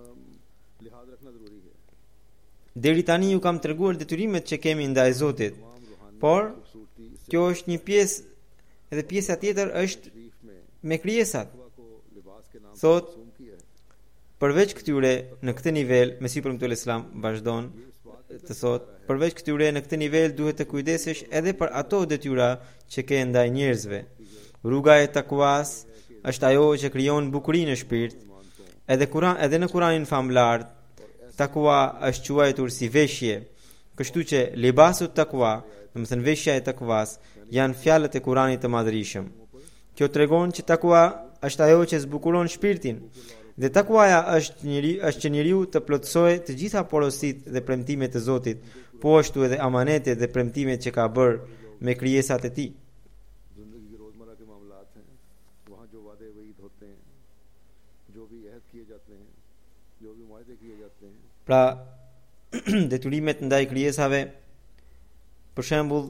Deri tani ju kam treguar detyrimet që kemi ndaj Zotit, por kjo është një pjesë, edhe pjesa tjetër është me krijesat. Thot, përveç këtyre në këtë nivel, Mesihu premtuar Islam vazhdon të thot, përveç këtyre në këtë nivel duhet të kujdesesh edhe për ato detyra që ke ndaj njerëzve. Rruga e takuas është ajo që krijon bukurinë në shpirt. Edhe Kur'an, edhe në Kur'anin famlar, takua është quajtur si veshje. Kështu që libasut takua, domethënë veshja e takuas, janë fjalët e Kur'anit të Madhërisëm. Kjo tregon që takua është ajo që zbukuron shpirtin. Dhe takuaja është njëri është që njeriu të plotësojë të gjitha porositë dhe premtimet e Zotit, po ashtu edhe amanetet dhe premtimet që ka bërë me krijesat e Tij. Pra, detyrimet ndaj krijesave, për shembull,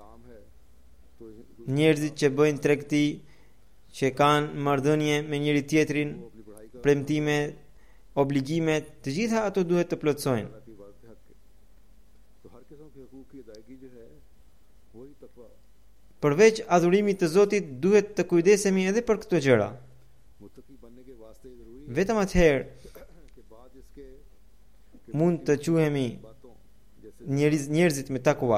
njerëzit që bëjnë tregti, që kanë marrëdhënie me njëri tjetrin, premtime, obligime, të gjitha ato duhet të plotësojnë. Përveç adhurimit të Zotit, duhet të kujdesemi edhe për këto gjëra. Vetëm atëherë mund të quhemi njerëz, njerëzit me takua.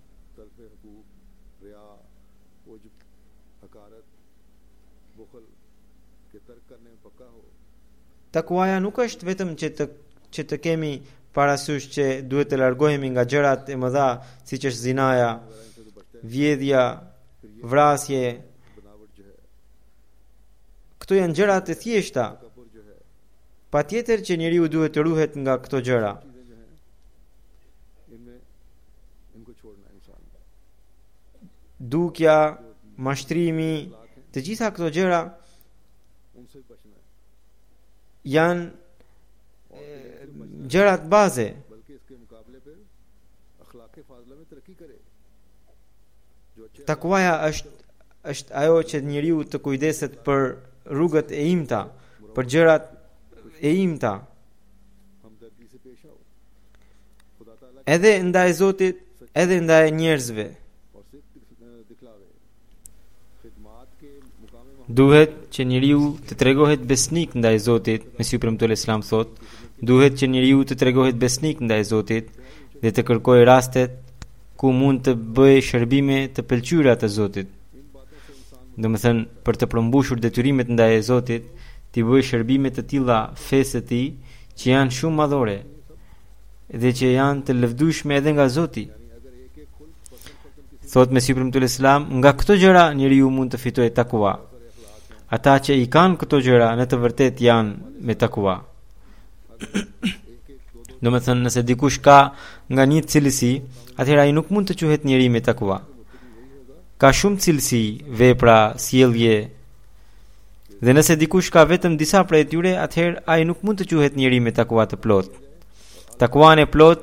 Takuaja nuk është vetëm që të, që të kemi parasysh që duhet të largohemi nga gjërat e mëdha, siç është zinaja, vjedhja, vrasje. Këto janë gjërat e thjeshta. Patjetër që njeriu duhet të ruhet nga këto gjëra. Dukja, mashtrimi, të gjitha këto gjëra janë gjërat baze. Takuaja është është ajo që njeriu të kujdeset për rrugët e imta, për gjërat e imta. Edhe ndaj Zotit, edhe ndaj njerëzve. Duhet që njeriu të tregohet besnik ndaj Zotit, Mesihu premtuar Islam thot, duhet që njeriu të tregohet besnik ndaj Zotit dhe të kërkojë rastet ku mund të bëjë shërbime të pëlqyera të Zotit. Domethënë, për të përmbushur detyrimet ndaj Zotit, ti bëjë shërbime të tilla fesë së Tij që janë shumë madhore dhe që janë të lëvdueshme edhe nga Zoti. Thot Mesihu premtuar Islam, nga këto gjëra njeriu mund të fitojë takua. ata që i kanë këto gjëra në të vërtet janë me takua. Do me thënë, nëse dikush ka nga një cilësi, atëherë ai nuk mund të quhet njeri me takua. Ka shumë cilësi, vepra, sjellje. Dhe nëse dikush ka vetëm disa prej tyre, atëherë ai nuk mund të quhet njeri me takua të plot. Takuan e plot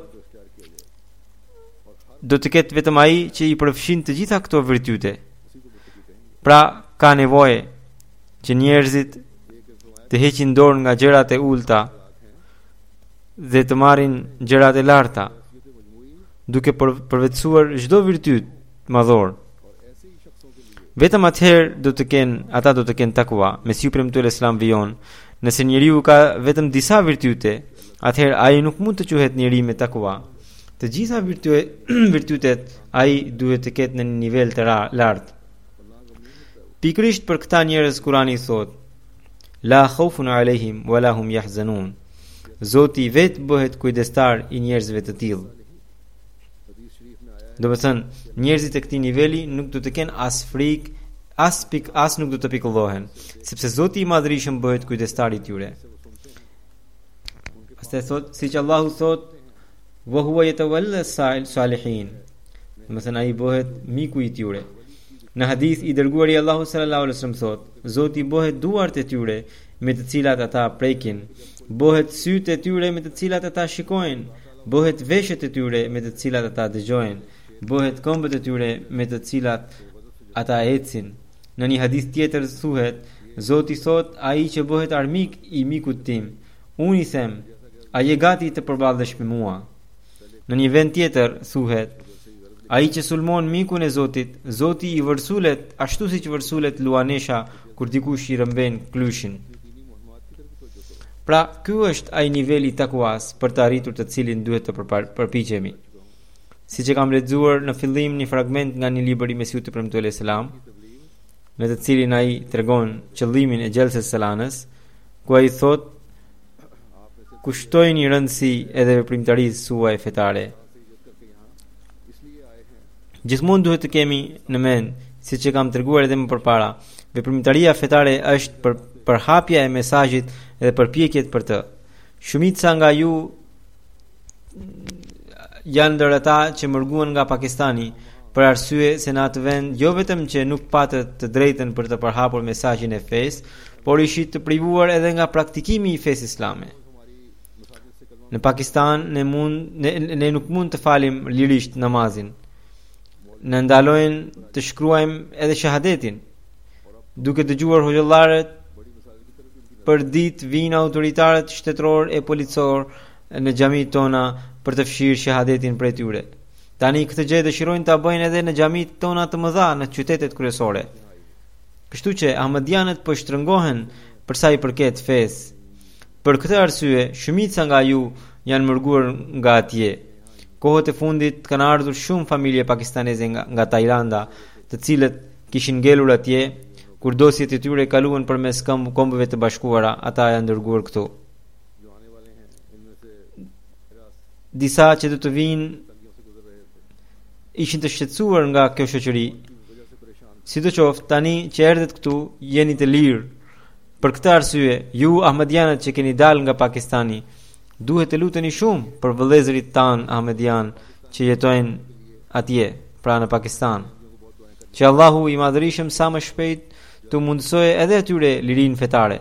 do të ketë vetëm ai që i përfshin të gjitha këto virtyte. Pra ka nevojë që njerëzit të heqin dorë nga gjërat e ulta dhe të marrin gjërat e larta, duke për, përvetësuar çdo virtyt madhor. Vetëm atëherë do të kenë, ata do të kenë takua. Mesiu premtuar Islam vijon, nëse njeriu ka vetëm disa virtyte, atëherë ai nuk mund të quhet njeri me takua. Të gjitha virtytet ai duhet të ketë në një nivel të lartë. Pikrisht për këta njerëz Kurani thot: La khaufun alehim wala hum yahzanun. Zoti vetë bëhet kujdestar i njerëzve të tillë. Do të thënë, njerëzit e këtij niveli nuk do të kenë as frikë, as pik, as nuk do të pikollohen, sepse Zoti i Madhërisëm bëhet kujdestar i tyre. Pastaj thot, siç Allahu thot, wa huwa yatawalla salihin. Do të thënë, ai bëhet miku i tyre. Në hadith i dërguar i Allahu sallallahu alaihi wasallam thot, Zoti bëhet duart e tyre me të cilat ata prekin, bëhet sytë e tyre me të cilat ata shikojnë, bëhet veshët e tyre me të cilat ata dëgjojnë, bëhet këmbët e tyre me të cilat ata ecin. Në një hadith tjetër thuhet, Zoti thot, ai që bëhet armik i mikut tim, unë i them, a je gati të përballësh me mua? Në një vend tjetër thuhet, ai që sulmon mikun e Zotit, Zoti i vërsulet ashtu siç vërsulet luanesha kur dikush i rëmben klyshin. Pra, ky është ai niveli i takuas për të arritur të cilin duhet të përpiqemi. Siç e kam lexuar në fillim një fragment nga një libër i Mesiut të premtuar selam, në të cilin ai tregon qëllimin e gjelses së lanës, ku ai thot: kushtojini rëndësi edhe veprimtarisë suaj fetare. Gjithmonë duhet të kemi në mend, siç e kam treguar edhe më përpara, veprimtaria fetare është për përhapja e mesazhit dhe përpjekjet për të. Shumica nga ju janë ndër ata që mërguan nga Pakistani për arsye se në atë vend jo vetëm që nuk patët të drejtën për të përhapur mesazhin e fesë, por ishit të privuar edhe nga praktikimi i fesë islame. Në Pakistan ne, mund, ne, ne nuk mund të falim lirisht namazin. Në ndalojnë të shkruajmë edhe shahadetin. Duke dëgjuar hoxhallarët, për ditë vinë autoritarët shtetëror e policor në xhamit tona për të fshirë shahadetin prej tyre. Tani këtë gjë dëshirojnë ta bëjnë edhe në xhamit tona të mëdha në qytetet kryesore. Kështu që ahmedianët po shtrëngohen për sa i përket fesë. Për këtë arsye, shumica nga ju janë mërguar nga atje. Kohët e fundit kanë ardhur shumë familje pakistaneze nga, nga Tajlanda, të cilët kishin ngelur atje. Kur dosjet e tyre kaluan përmes kombëve të bashkuara, ata janë dërguar këtu. Disa që do të vinë ishin të shqetësuar nga kjo shoqëri. Sidoqoftë, tani që erdhet këtu, jeni të lirë. Për këtë arsye, ju ahmedianët që keni dalë nga Pakistani, duhet të luteni shumë për vëllezërit tanë ahmedian që jetojnë atje, pra në Pakistan. Që Allahu i Madhërisëm sa më shpejt të mundësoj edhe atyre lirin fetare.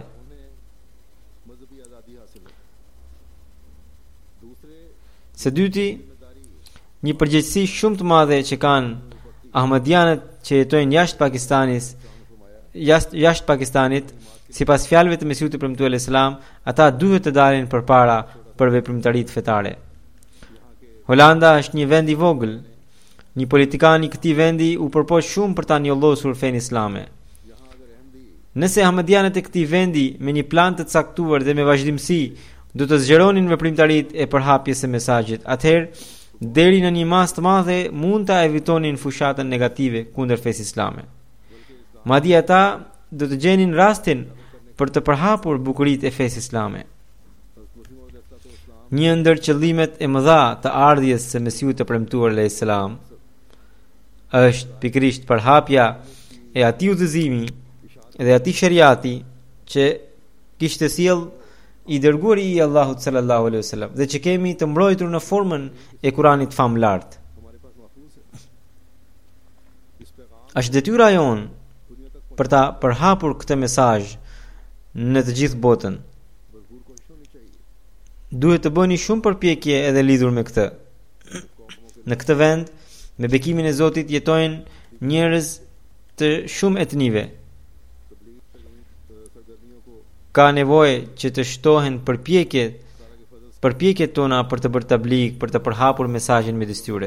Së dyti, një përgjegjësi shumë të madhe që kanë ahmedianët që jetojnë jashtë Pakistanis, jashtë, jashtë Pakistanit, sipas fjalëve të Mesiut të premtuar Islam, ata duhet të dalin përpara për veprimtaritë fetare. Holanda është një vend i vogël. Një politikan i këtij vendi u përpoq shumë për ta njollosur fenë islame. Nëse ahmedianët e këtij vendi me një plan të caktuar dhe me vazhdimsi do të zgjeronin veprimtaritë e përhapjes së mesazhit, atëherë deri në një masë të madhe mund ta evitonin fushatën negative kundër fesë islame. Madje ata do të gjenin rastin për të përhapur bukuritë e fesë islame. Një ndër qëllimet e mëdha të ardhjes së Mesiut të premtuar alayhis salam është pikërisht përhapja e atij udhëzimi edhe atij shariati që kishte sjell i dërguari i Allahut sallallahu alaihi wasallam dhe që kemi të mbrojtur në formën e Kuranit famlart. Është detyra jonë për ta përhapur këtë mesazh në të gjithë botën. Duhet të bëni shumë përpjekje edhe lidhur me këtë. Në këtë vend, me bekimin e Zotit jetojnë njerëz të shumë etnive. Ka nevojë që të shtohen përpjekjet, përpjekjet tona për të bërë tabligh, për të përhapur mesazhin midis tyre.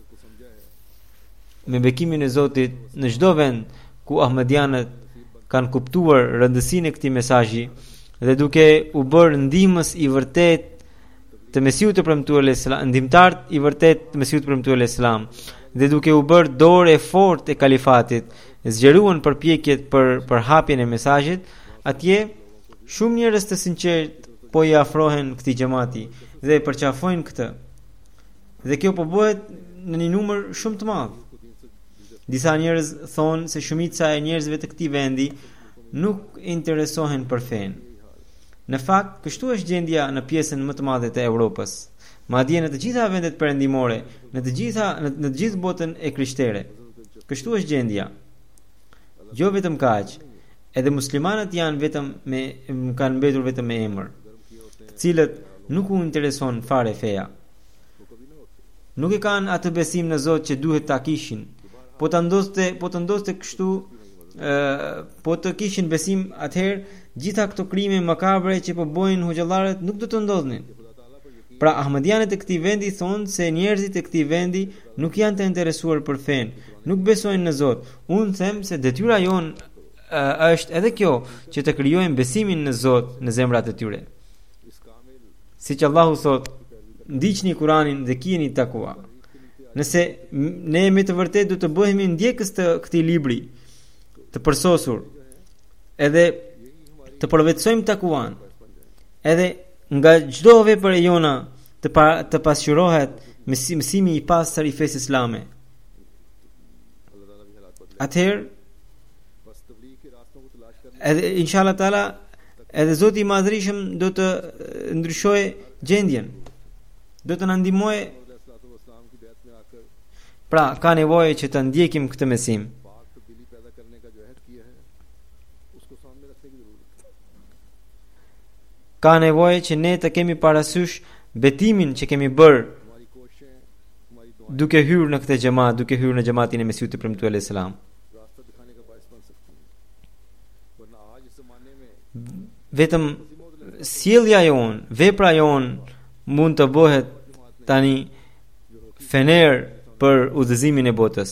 Me bekimin e Zotit, në çdo vend ku ahmedianët kanë kuptuar rëndësinë e këtij mesazhi dhe duke u bërë ndihmës i vërtet të Mesiut të premtuar alayhis salam, ndihmtar i vërtet të Mesiut të premtuar alayhis salam, dhe duke u bërë dorë e fortë e kalifatit, zgjeruan përpjekjet për përhapjen e mesazhit, atje shumë njerëz të sinqert po i afrohen këtij xhamati dhe e përqafojnë këtë. Dhe kjo po bëhet në një numër shumë të madh. Disa njerëz thonë se shumica e njerëzve të këtij vendi nuk interesohen për fen. Në fakt, kështu është gjendja në pjesën më të madhe të Evropës, madje në të gjitha vendet perëndimore, në të gjitha në, në të gjithë botën e krishtere. Kështu është gjendja. Jo vetëm kaq, edhe muslimanët janë vetëm me kanë mbetur vetëm me emër, të cilët nuk u intereson fare feja. Nuk e kanë atë besim në Zot që duhet ta kishin. Po të ndoste, po të ndoste kështu, ë po të kishin besim, atëherë gjitha këto krime makabre që po bojnë hoxhallarët nuk do të ndodhnin. Pra ahmedianët e këtij vendi thonë se njerëzit e këtij vendi nuk janë të interesuar për fen, nuk besojnë në Zot. Unë them se detyra jonë është edhe kjo, që të krijojmë besimin në Zot në zemrat e tyre. Siç Allahu thot, ndiqni Kuranin dhe keni takua. Nëse ne me të vërtet do të bëhemi ndjekës të këtij libri të përsosur, edhe të përvetsojmë takuan, edhe nga çdo vepër e jona të pa, të pasqyrohet mësimi i pastër i fesë islame. Atëherë edhe inshallah taala edhe Zoti i Madhërisëm do të ndryshojë gjendjen, do të na ndihmojë. Pra ka nevojë që të ndjekim këtë mesim. Ka nevojë që ne të kemi parasysh betimin që kemi bërë duke hyrë në këtë xhamat, duke hyrë në xhamatin e Mesiut të premtuar alayhis salam. Vetëm sjellja jon, vepra jon mund të bëhet tani fener për udhëzimin e botës.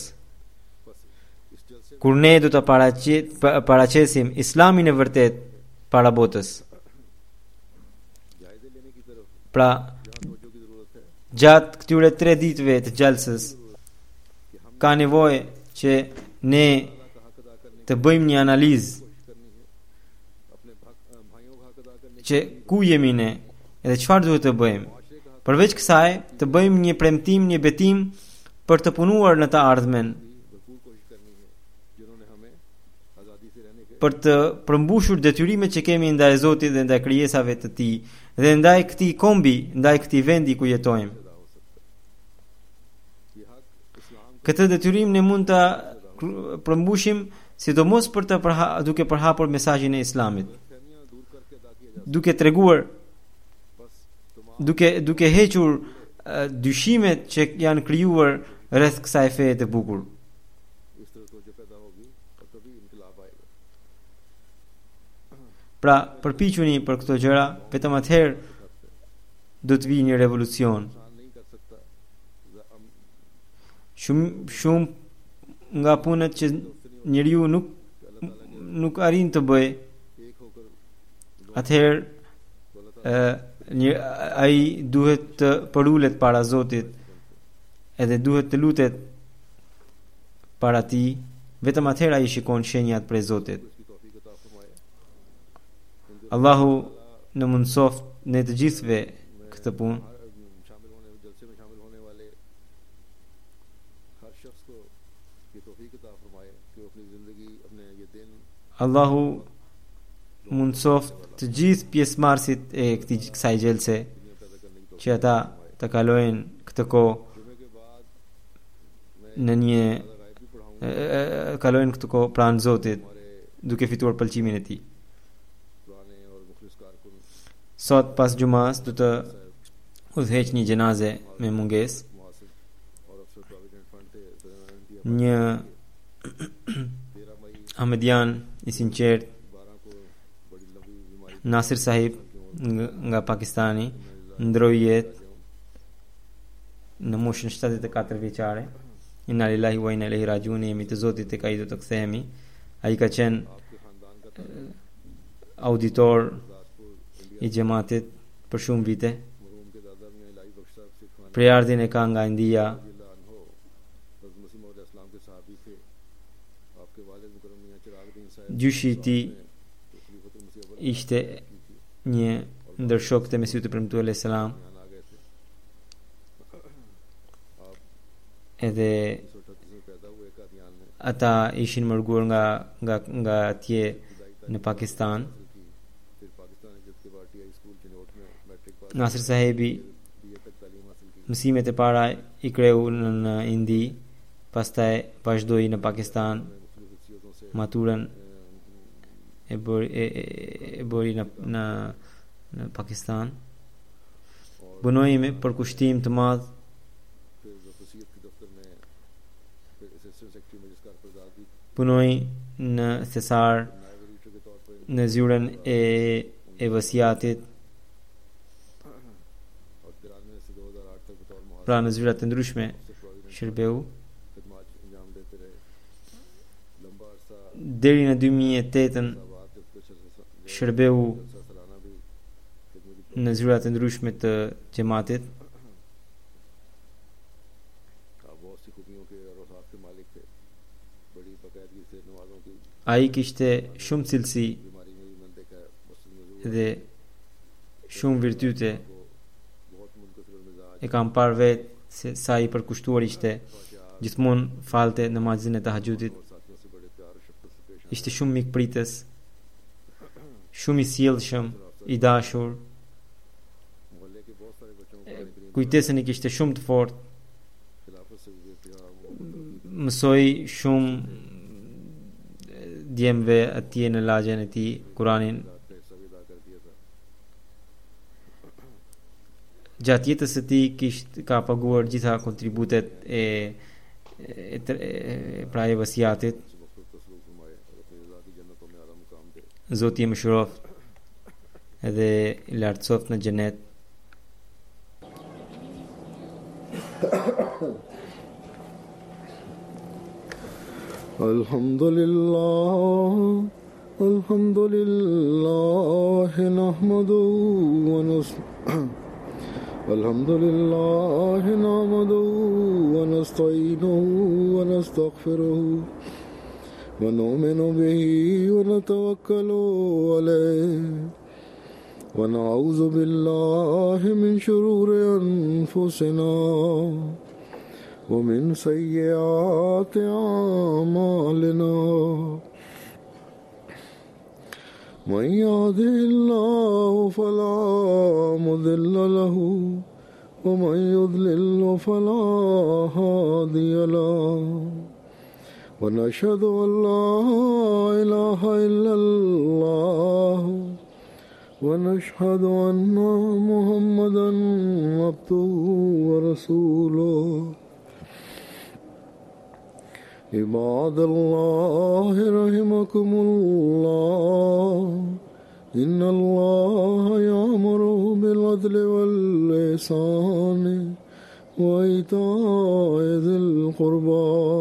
Kur ne do të paraqesim islamin e vërtet para botës. Pra, gjatë këtyre tre ditëve të xhalsës, ka nevojë që ne të bëjmë një analizë që ku jemi ne edhe çfarë duhet të bëjmë. Përveç kësaj, të bëjmë një premtim, një betim për të punuar në të ardhmen, për të përmbushur detyrimet që kemi ndaj Zotit dhe ndaj krijesave të Tij dhe ndaj këtij kombi, ndaj këtij vendi ku jetojmë. Këtë detyrim ne mund ta përmbushim sidomos për të përha, duke përhapur mesazhin e Islamit, duke treguar, duke duke hequr uh, dyshimet që janë krijuar rreth kësaj feje të bukur. Pra, përpiquni për këto gjëra, vetëm atëherë do të vijë një revolucion. Shumë shumë nga punët që njeriu nuk nuk arrin të bëjë, atëherë ë ai duhet të përulet para Zotit, edhe duhet të lutet para Tij, vetëm atëherë ai shikon shenjat prej Zotit. Allahu në mundsoft në të gjithëve këtë punë. Allahu mundsoft të gjithë pjesëmarrësit e këtij kësaj gjelse që ata të kalojnë këtë kohë në një kalojnë këtë kohë pranë Zotit duke fituar pëlqimin e tij. Sot pas xumas do të udhëheq një gjenaze me mungesë. Një Ahmedian i sinqert, Nasir Sahib nga Pakistani, ndroi jetë në moshën shtatëdhjetë e katër vjeçare. Inna lillahi wa inna ilaihi rajiun, jemi të Zotit tek ai do të kthehemi. Ai ka qenë auditor i xhamatit për shumë vite. Prejardhin e ka nga India. Gjyshi i tij ishte një ndër shokët e Mesihut e premtuar alayhis salam. Edhe ata ishin mërguar nga nga nga atje në Pakistan. Nasir Sahibi mësimet e para i kreu në, në Indi, pastaj vazhdoi në Pakistan, maturën e bëri e, e, e bëri në, në në Pakistan. Punoi me për kushtim të madh punoi në thesar në zyrën e e vasiatit, pra në zyrat të ndryshme shërbeu deri në dy mijë e tetë. Shërbeu në zyrat të ndryshme të xhamatit. Ai kishte shumë cilësi dhe shumë virtyte. E kam parë vetë se sa i përkushtuar ishte, gjithmonë falte namazin e tahajjudit. Ishte shumë mikpritës, shumë i sjellshëm, i dashur. Kujtesën i kishte shumë të fortë. Mësoi shumë djemve atje në lagjen e tij Kur'anin. Gjatë jetës së tij kishte ka paguar gjitha kontributet e, e, e, e pra e vasiatit. Zoti e mëshiroft edhe i lartësoft në xhenet. Alhamdulillah, alhamdulillah, nahmaduhu wa nasta'inuhu alhamdulillah, nahmaduhu wa nasta'inuhu wa nastaghfiruhu wa nu'minu bihi wa natawakkalu alayhi wa na'udhu billahi min shururi anfusina ومن سيئات أعمالنا من يهده الله فلا مضل له ومن يضلل فلا هادي له ونشهد أن لا إله إلا الله ونشهد أن محمدا عبده ورسوله عباد الله رحمكم الله إن الله يأمر بالعدل والإحسان وإيتاء ذي القربى